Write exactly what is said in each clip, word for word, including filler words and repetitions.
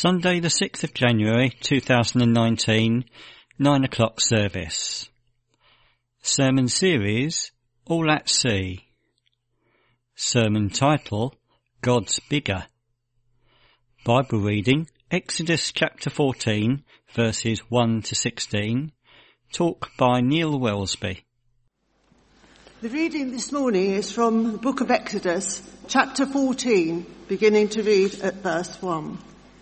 Sunday the sixth of January two thousand nineteen, nine o'clock service. Sermon series, All at Sea. Sermon title, God's Bigger. Bible reading, Exodus chapter fourteen, verses one to sixteen. Talk by Neil Wellesby. The reading this morning is from the book of Exodus, chapter fourteen, beginning to read at verse one.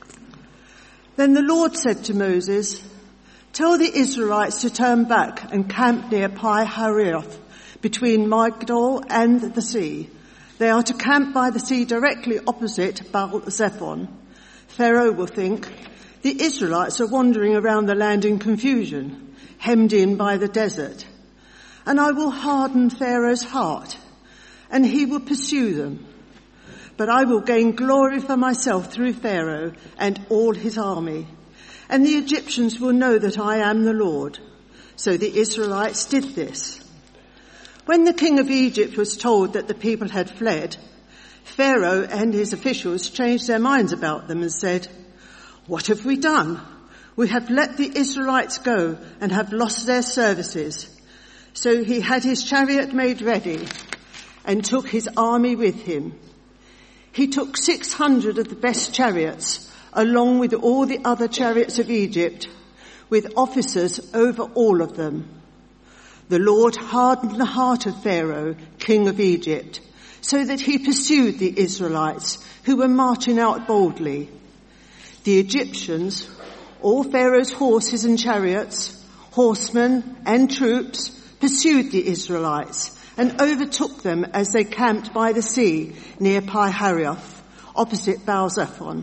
Then the Lord said to Moses, "Tell the Israelites to turn back and camp near Pi-hahiroth, between Migdol and the sea. They are to camp by the sea directly opposite Baal-zephon. Pharaoh will think, the Israelites are wandering around the land in confusion, hemmed in by the desert. And I will harden Pharaoh's heart, and he will pursue them. But I will gain glory for myself through Pharaoh and all his army. And the Egyptians will know that I am the Lord." So the Israelites did this. When the king of Egypt was told that the people had fled, Pharaoh and his officials changed their minds about them and said, "What have we done? We have let the Israelites go and have lost their services." So he had his chariot made ready and took his army with him. He took six hundred of the best chariots, along with all the other chariots of Egypt, with officers over all of them. The Lord hardened the heart of Pharaoh, king of Egypt, so that he pursued the Israelites, who were marching out boldly. The Egyptians, all Pharaoh's horses and chariots, horsemen and troops, pursued the Israelites and overtook them as they camped by the sea near Pi-hahiroth, opposite Baal-zephon.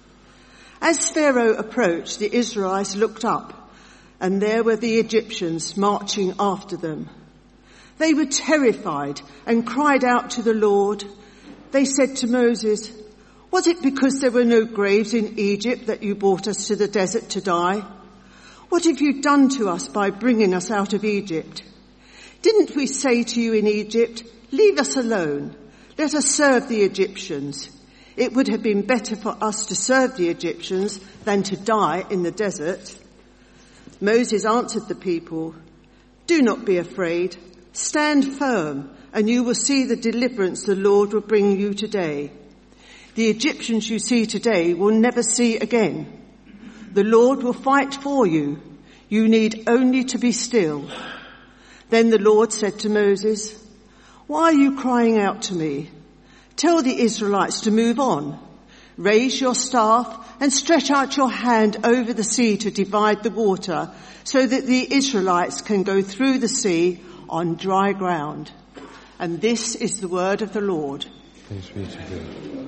As Pharaoh approached, the Israelites looked up, and there were the Egyptians marching after them. They were terrified and cried out to the Lord. They said to Moses, "Was it because there were no graves in Egypt that you brought us to the desert to die? What have you done to us by bringing us out of Egypt? Didn't we say to you in Egypt, 'Leave us alone, let us serve the Egyptians'? It would have been better for us to serve the Egyptians than to die in the desert." Moses answered the people, "Do not be afraid. Stand firm, and you will see the deliverance the Lord will bring you today. The Egyptians you see today will never see again. The Lord will fight for you. You need only to be still." Then the Lord said to Moses, "Why are you crying out to me? Tell the Israelites to move on. Raise your staff and stretch out your hand over the sea to divide the water, so that the Israelites can go through the sea on dry ground." And this is the word of the Lord. Thanks be to God.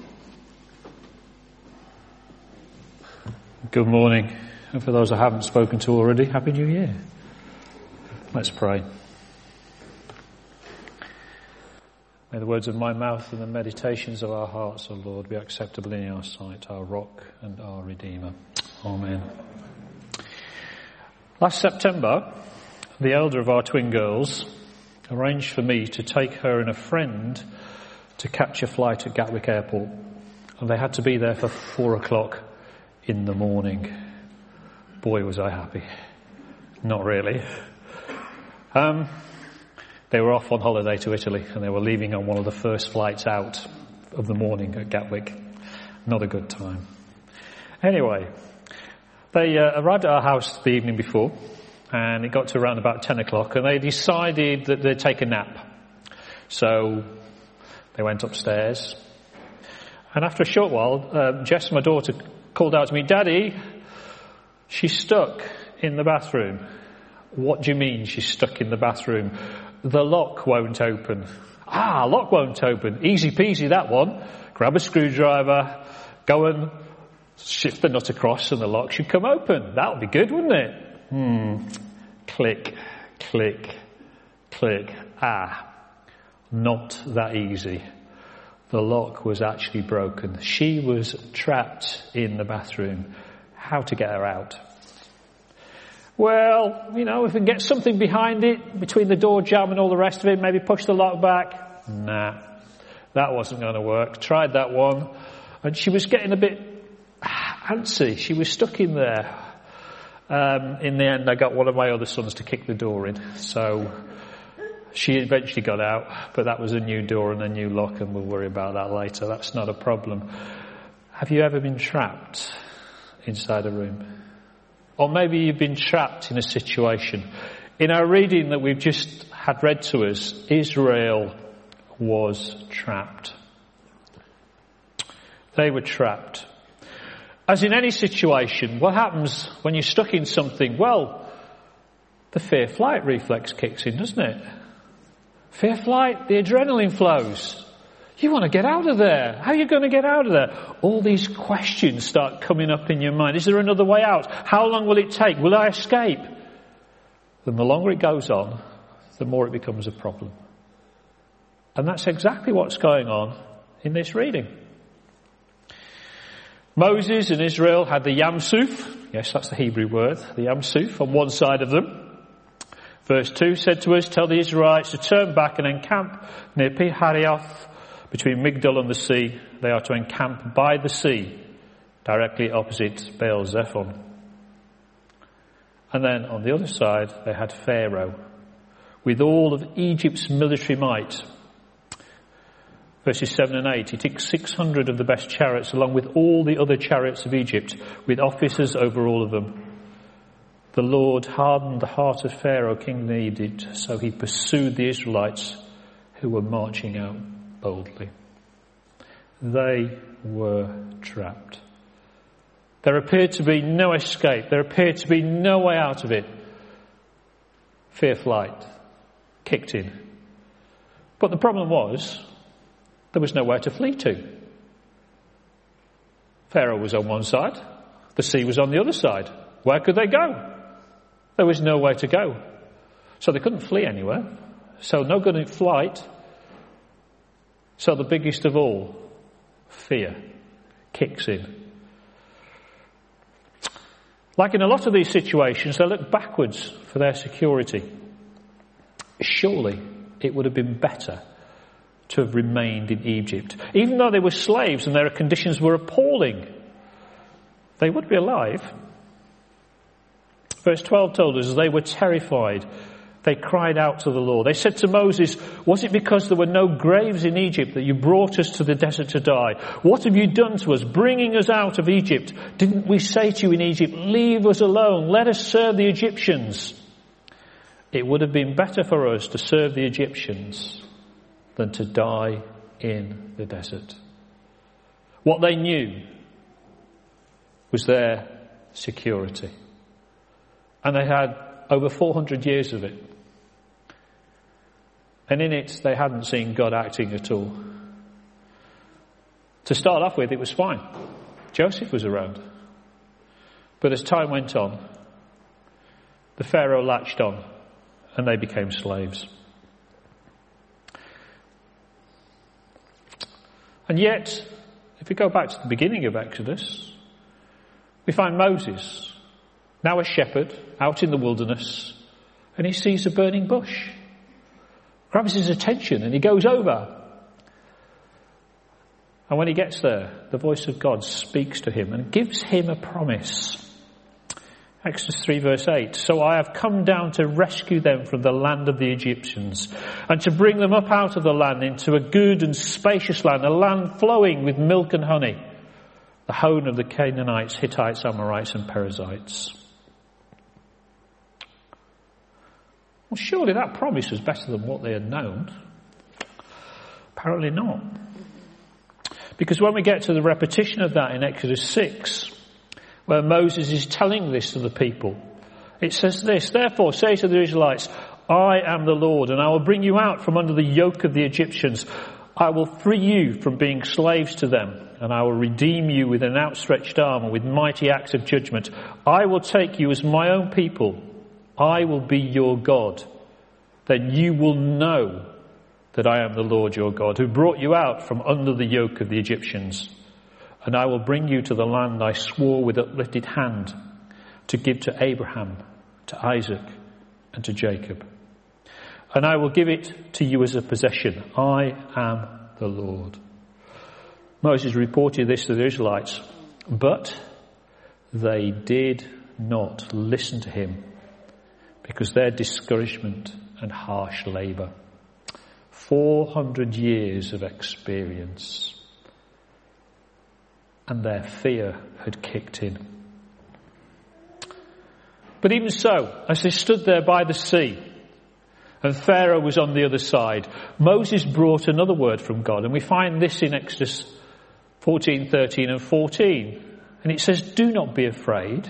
Good morning. And for those I haven't spoken to already, Happy New Year. Let's pray. May the words of my mouth and the meditations of our hearts, O Lord, be acceptable in your sight, our rock and our redeemer. Amen. Last September, the elder of our twin girls arranged for me to take her and a friend to catch a flight at Gatwick Airport. And they had to be there for four o'clock in the morning. Boy, was I happy. Not really. Um, they were off on holiday to Italy, and they were leaving on one of the first flights out of the morning at Gatwick. Not a good time. Anyway, they uh, arrived at our house the evening before, and it got to around about ten o'clock, and they decided that they'd take a nap. So they went upstairs, and after a short while, uh, Jess, my daughter, called out to me, "Daddy, she's stuck in the bathroom." "What do you mean she's stuck in the bathroom?" "The lock won't open." "Ah, lock won't open. Easy peasy, that one. Grab a screwdriver, go and shift the nut across and the lock should come open. That would be good, wouldn't it?" Hmm. Click, click, click. Ah, not that easy. The lock was actually broken. She was trapped in the bathroom. How to get her out? Well, you know, if we can get something behind it, between the door jamb and all the rest of it, maybe push the lock back. Nah, that wasn't going to work. Tried that one. And she was getting a bit fancy. She was stuck in there. Um, in the end, I got one of my other sons to kick the door in. So she eventually got out, but that was a new door and a new lock, and we'll worry about that later. That's not a problem. Have you ever been trapped inside a room? Or maybe you've been trapped in a situation. In our reading that we've just had read to us, Israel was trapped. They were trapped. As in any situation, what happens when you're stuck in something? Well, the fear-flight reflex kicks in, doesn't it? Fear-flight, the adrenaline flows. You want to get out of there. How are you going to get out of there? All these questions start coming up in your mind. Is there another way out? How long will it take? Will I escape? Then the longer it goes on, the more it becomes a problem. And that's exactly what's going on in this reading. Moses and Israel had the Yam-suf. Yes, that's the Hebrew word. The Yam-suf on one side of them. Verse two said to us, tell the Israelites to turn back and encamp near Pi-hahiroth, between Migdol and the sea. They are to encamp by the sea, directly opposite Baal-zephon. And then on the other side, they had Pharaoh, with all of Egypt's military might. Verses seven and eight, he took six hundred of the best chariots, along with all the other chariots of Egypt, with officers over all of them. The Lord hardened the heart of Pharaoh, king of Egypt, so he pursued the Israelites who were marching out boldly. They were trapped. There appeared to be no escape. There appeared to be no way out of it. Fear flight kicked in. But the problem was, there was nowhere to flee to. Pharaoh was on one side. The sea was on the other side. Where could they go? There was nowhere to go. So they couldn't flee anywhere. So no good in flight. So the biggest of all, fear, kicks in. Like in a lot of these situations, they look backwards for their security. Surely it would have been better to have remained in Egypt. Even though they were slaves and their conditions were appalling, they would be alive. Verse twelve told us they were terrified. They cried out to the Lord. They said to Moses, was it because there were no graves in Egypt that you brought us to the desert to die? What have you done to us, bringing us out of Egypt? Didn't we say to you in Egypt, leave us alone, let us serve the Egyptians? It would have been better for us to serve the Egyptians than to die in the desert. What they knew was their security. And they had over four hundred years of it. And in it, they hadn't seen God acting at all. To start off with, it was fine. Joseph was around. But as time went on, the Pharaoh latched on and they became slaves. And yet, if we go back to the beginning of Exodus, we find Moses, now a shepherd, out in the wilderness, and he sees a burning bush. Grabs his attention and he goes over. And when he gets there, the voice of God speaks to him and gives him a promise. Exodus three verse eight, so I have come down to rescue them from the land of the Egyptians and to bring them up out of the land into a good and spacious land, a land flowing with milk and honey, the home of the Canaanites, Hittites, Amorites and Perizzites. Well, surely that promise was better than what they had known. Apparently not. Because when we get to the repetition of that in Exodus six, where Moses is telling this to the people, it says this, therefore say to the Israelites, I am the Lord, and I will bring you out from under the yoke of the Egyptians. I will free you from being slaves to them, and I will redeem you with an outstretched arm and with mighty acts of judgment. I will take you as my own people. I will be your God. Then you will know that I am the Lord your God, who brought you out from under the yoke of the Egyptians. And I will bring you to the land I swore with uplifted hand to give to Abraham, to Isaac, and to Jacob. And I will give it to you as a possession. I am the Lord. Moses reported this to the Israelites, but they did not listen to him because their discouragement and harsh labour. Four hundred years of experience. And their fear had kicked in. But even so, as they stood there by the sea, and Pharaoh was on the other side, Moses brought another word from God. And we find this in Exodus fourteen, thirteen and fourteen. And it says, "Do not be afraid.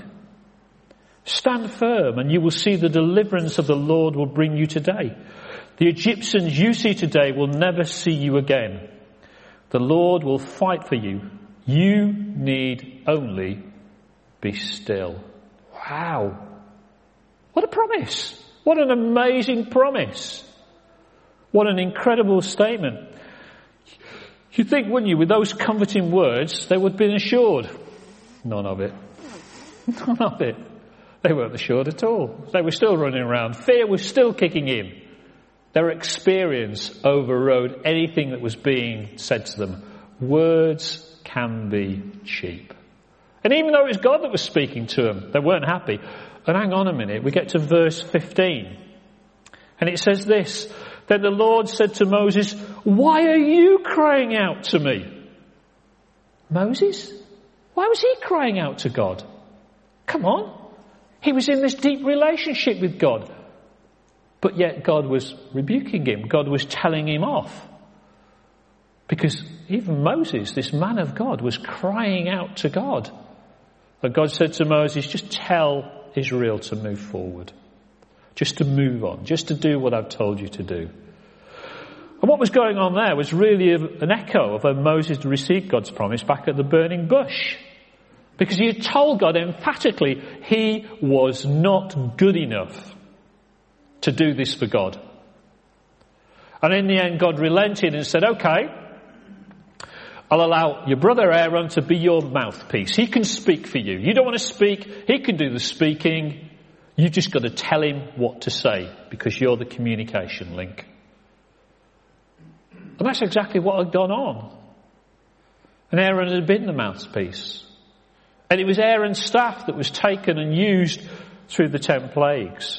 Stand firm, and you will see the deliverance of the Lord will bring you today. The Egyptians you see today will never see you again. The Lord will fight for you. You need only be still." Wow. What a promise. What an amazing promise. What an incredible statement. You'd think, wouldn't you, with those comforting words, they would have been assured. None of it. None of it. They weren't assured at all. They were still running around. Fear was still kicking in. Their experience overrode anything that was being said to them. Words can be cheap. And even though it was God that was speaking to them, they weren't happy. And hang on a minute, we get to verse fifteen. And it says this, "Then the Lord said to Moses, 'Why are you crying out to me?'" Moses? Why was he crying out to God? Come on. He was in this deep relationship with God. But yet God was rebuking him. God was telling him off. Because even Moses, this man of God, was crying out to God. And God said to Moses, just tell Israel to move forward. Just to move on. Just to do what I've told you to do. And what was going on there was really an echo of when Moses received God's promise back at the burning bush. Because he had told God emphatically he was not good enough to do this for God. And in the end, God relented and said, okay, I'll allow your brother Aaron to be your mouthpiece. He can speak for you. You don't want to speak, he can do the speaking. You've just got to tell him what to say because you're the communication link. And that's exactly what had gone on. And Aaron had been the mouthpiece. And it was Aaron's staff that was taken and used through the ten plagues.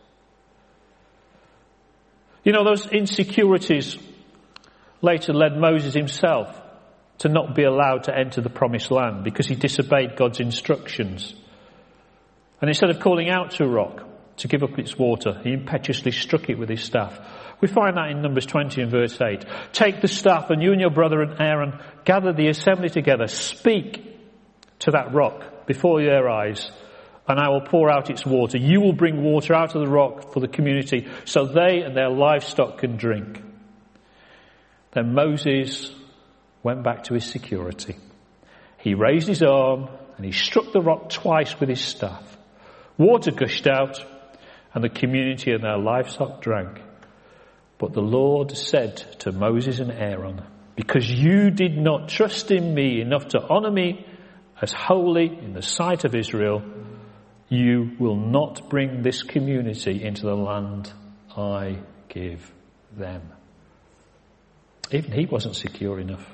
You know, those insecurities later led Moses himself to not be allowed to enter the promised land because he disobeyed God's instructions. And instead of calling out to a rock to give up its water, he impetuously struck it with his staff. We find that in Numbers twenty and verse eight. Take the staff and you and your brother and Aaron gather the assembly together. Speak to that rock before their eyes and I will pour out its water. You will bring water out of the rock for the community so they and their livestock can drink. Then Moses went back to his security. He raised his arm and he struck the rock twice with his staff. Water gushed out and the community and their livestock drank. But the Lord said to Moses and Aaron, because you did not trust in me enough to honour me as holy in the sight of Israel, you will not bring this community into the land I give them. Even he wasn't secure enough.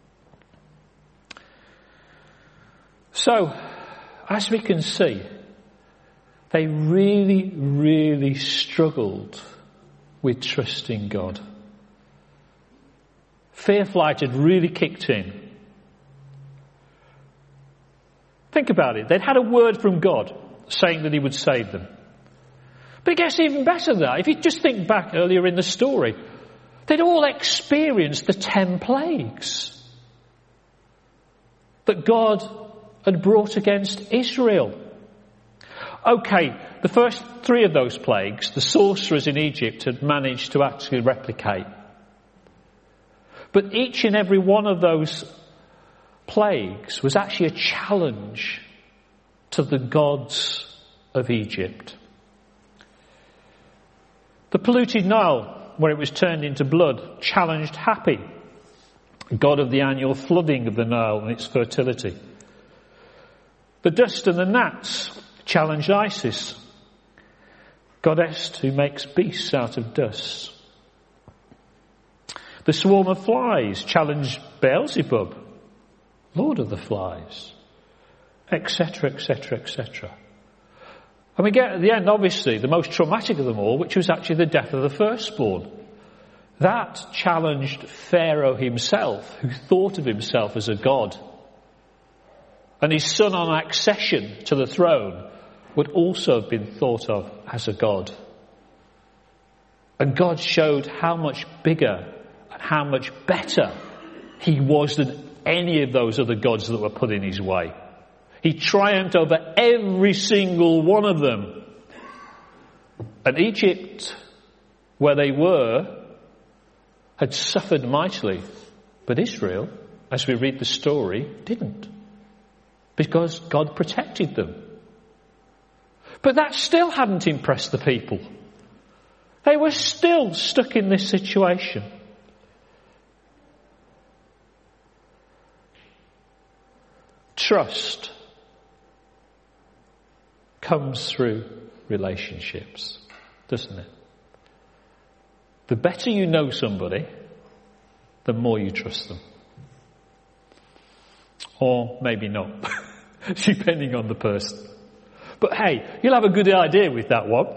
So, as we can see, they really, really struggled with trusting God. Fear flight had really kicked in. Think about it. They'd had a word from God saying that he would save them. But it gets even better than that. If you just think back earlier in the story, they'd all experienced the ten plagues that God had brought against Israel. Okay, the first three of those plagues, the sorcerers in Egypt had managed to actually replicate. But each and every one of those plagues was actually a challenge to the gods of Egypt. The polluted Nile, where it was turned into blood, challenged Hapi, god of the annual flooding of the Nile and its fertility. The dust and the gnats challenged Isis, goddess who makes beasts out of dust. The swarm of flies challenged Beelzebub, lord of the flies. etc, etc, et cetera. And we get at the end, obviously, the most traumatic of them all, which was actually the death of the firstborn. That challenged Pharaoh himself, who thought of himself as a god. And his son on accession to the throne would also have been thought of as a god. And God showed how much bigger and how much better he was than any of those other gods that were put in his way. He triumphed over every single one of them. And Egypt, where they were, had suffered mightily. But Israel, as we read the story, didn't. Because God protected them. But that still hadn't impressed the people. They were still stuck in this situation. Trust comes through relationships, doesn't it? The better you know somebody, the more you trust them. Or maybe not, depending on the person. But hey, you'll have a good idea with that one.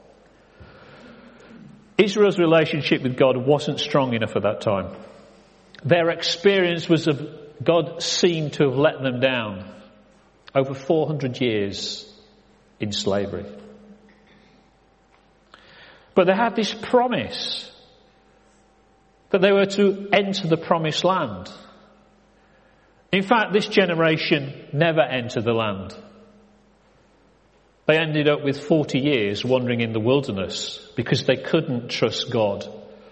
Israel's relationship with God wasn't strong enough at that time. Their experience was of God seemed to have let them down. Over four hundred years in slavery. But they had this promise that they were to enter the promised land. In fact, this generation never entered the land. They ended up with forty years wandering in the wilderness because they couldn't trust God.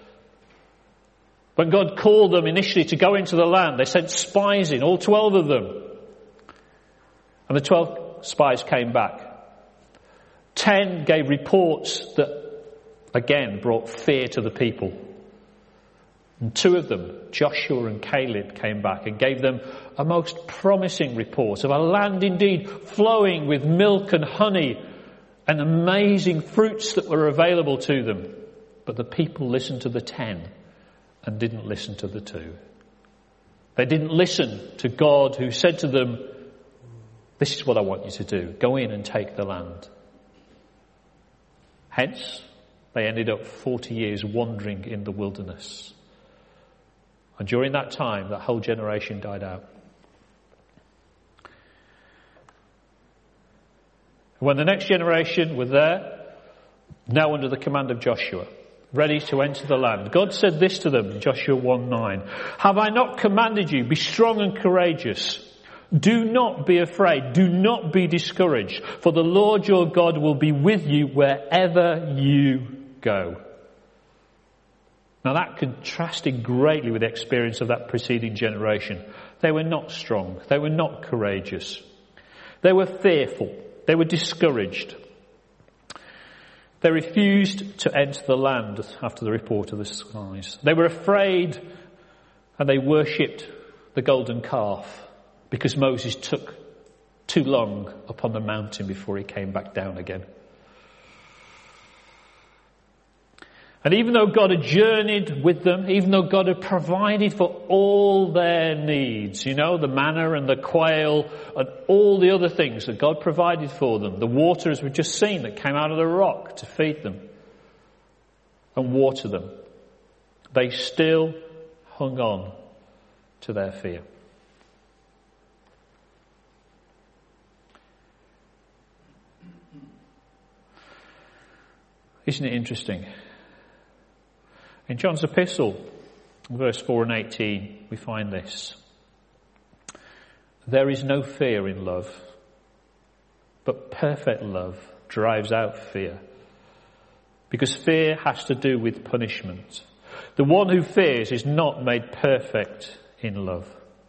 When God called them initially to go into the land, they sent spies in, all twelve of them. And the twelve spies came back. Ten gave reports that, again, brought fear to the people. And two of them, Joshua and Caleb, came back and gave them a most promising report of a land indeed flowing with milk and honey and amazing fruits that were available to them. But the people listened to the ten and didn't listen to the two. They didn't listen to God, who said to them, "This is what I want you to do. Go in and take the land." Hence, they ended up forty years wandering in the wilderness. And during that time, that whole generation died out. When the next generation were there, now under the command of Joshua, ready to enter the land, God said this to them in Joshua one nine, "Have I not commanded you, be strong and courageous? Do not be afraid, do not be discouraged, for the Lord your God will be with you wherever you go." Now that contrasted greatly with the experience of that preceding generation. They were not strong. They were not courageous. They were fearful. They were discouraged. They refused to enter the land after the report of the spies. They were afraid and they worshipped the golden calf because Moses took too long upon the mountain before he came back down again. And even though God had journeyed with them, even though God had provided for all their needs, you know, the manna and the quail and all the other things that God provided for them, the water, as we've just seen, that came out of the rock to feed them and water them, they still hung on to their fear. Isn't it interesting? In John's epistle, verse four and eighteen, we find this. There is no fear in love, but perfect love drives out fear. Because fear has to do with punishment. The one who fears is not made perfect in love.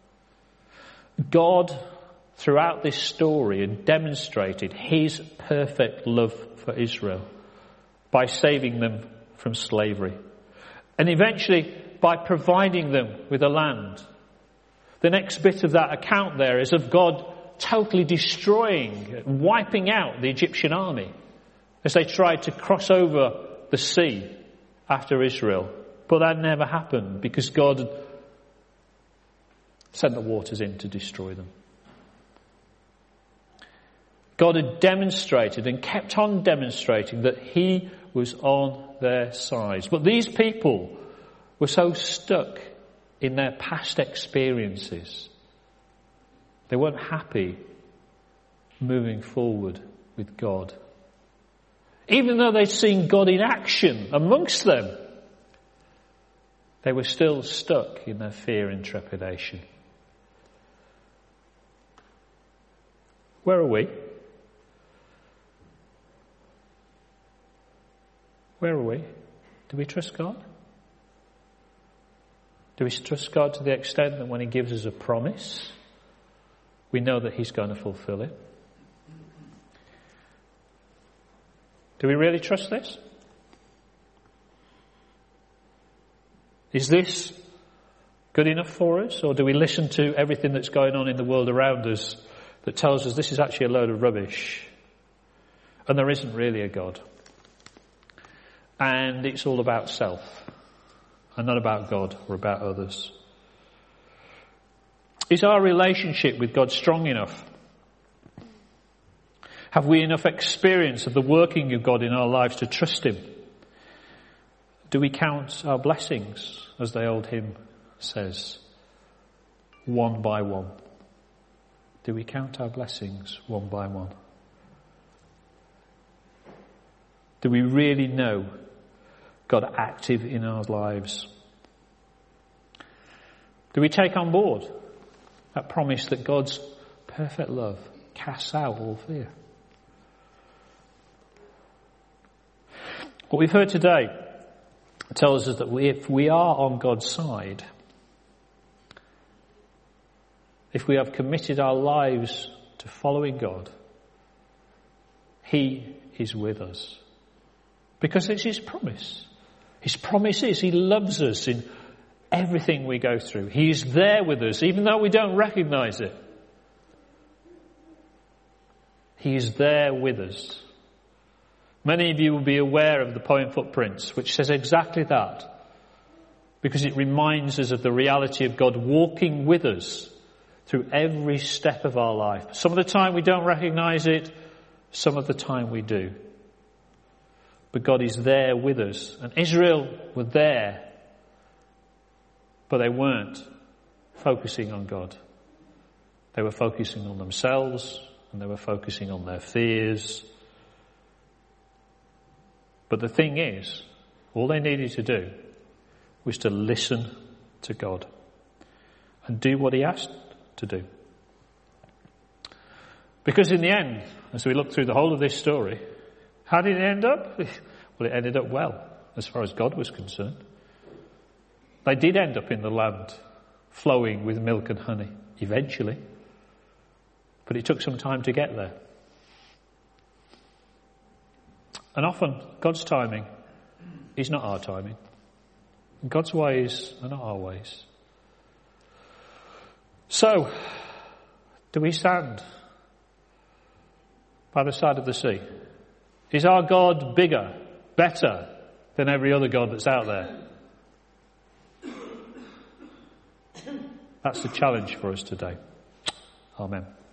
God, throughout this story, had demonstrated his perfect love for Israel by saving them from slavery. And eventually, by providing them with a land. The next bit of that account there is of God totally destroying, wiping out the Egyptian army as they tried to cross over the sea after Israel. But that never happened because God sent the waters in to destroy them. God had demonstrated and kept on demonstrating that he was on their side. But these people were so stuck in their past experiences. They weren't happy moving forward with God. Even though they'd seen God in action amongst them, they were still stuck in their fear and trepidation. Where are we? Where are we? Do we trust God? Do we trust God to the extent that when he gives us a promise, we know that he's going to fulfill it? Do we really trust this? Is this good enough for us? Or do we listen to everything that's going on in the world around us that tells us this is actually a load of rubbish and there isn't really a God? And it's all about self and not about God or about others. Is our relationship with God strong enough? Have we enough experience of the working of God in our lives to trust him? Do we count our blessings, as the old hymn says, one by one? Do we count our blessings one by one? Do we really know God active in our lives? Do we take on board that promise that God's perfect love casts out all fear? What we've heard today tells us that we, if we are on God's side, if we have committed our lives to following God, he is with us. Because it's his promise. His promise is he loves us in everything we go through. He is there with us, even though we don't recognize it. He is there with us. Many of you will be aware of the poem Footprints, which says exactly that, because it reminds us of the reality of God walking with us through every step of our life. Some of the time we don't recognize it, some of the time we do. But God is there with us. And Israel were there, but they weren't focusing on God. They were focusing on themselves, and they were focusing on their fears. But the thing is, all they needed to do was to listen to God and do what he asked to do. Because in the end, as we look through the whole of this story, how did it end up? Well, it ended up well, as far as God was concerned. They did end up in the land flowing with milk and honey, eventually. But it took some time to get there. And often, God's timing is not our timing. God's ways are not our ways. So, do we stand by the side of the sea? Is our God bigger, better than every other God that's out there? That's the challenge for us today. Amen.